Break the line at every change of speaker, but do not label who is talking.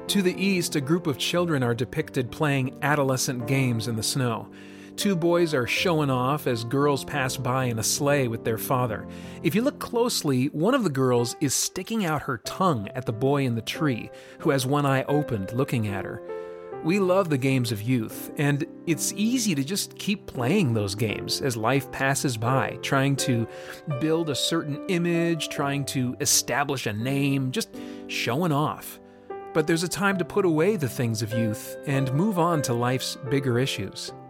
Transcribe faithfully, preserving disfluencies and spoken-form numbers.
To the east, a group of children are depicted playing adolescent games in the snow. Two boys are showing off as girls pass by in a sleigh with their father. If you look closely, one of the girls is sticking out her tongue at the boy in the tree, who has one eye opened looking at her. We love the games of youth, and it's easy to just keep playing those games as life passes by, trying to build a certain image, trying to establish a name, just showing off. But there's a time to put away the things of youth and move on to life's bigger issues.